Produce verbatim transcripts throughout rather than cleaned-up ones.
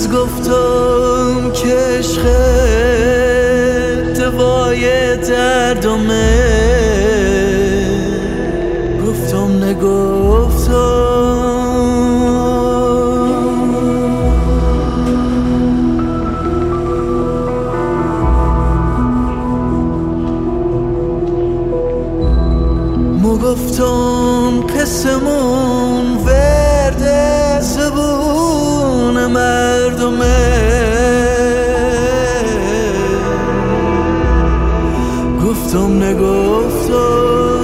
روز گفتم که عشق دوای دردمه، گفتم نگفتم. مو گفتم قسمون ورد زبون مردمه، گفتم نگفتم.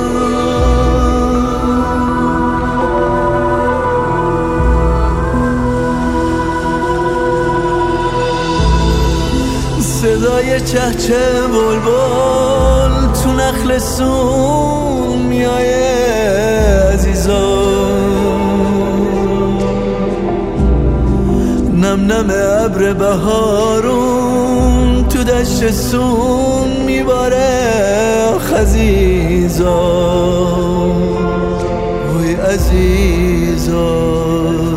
صدای چهچه بلبل تو نخل سون میایه عزیزان، نم نم ابر بهارون تو دشت سون میباره عزیزان، وی عزیزان.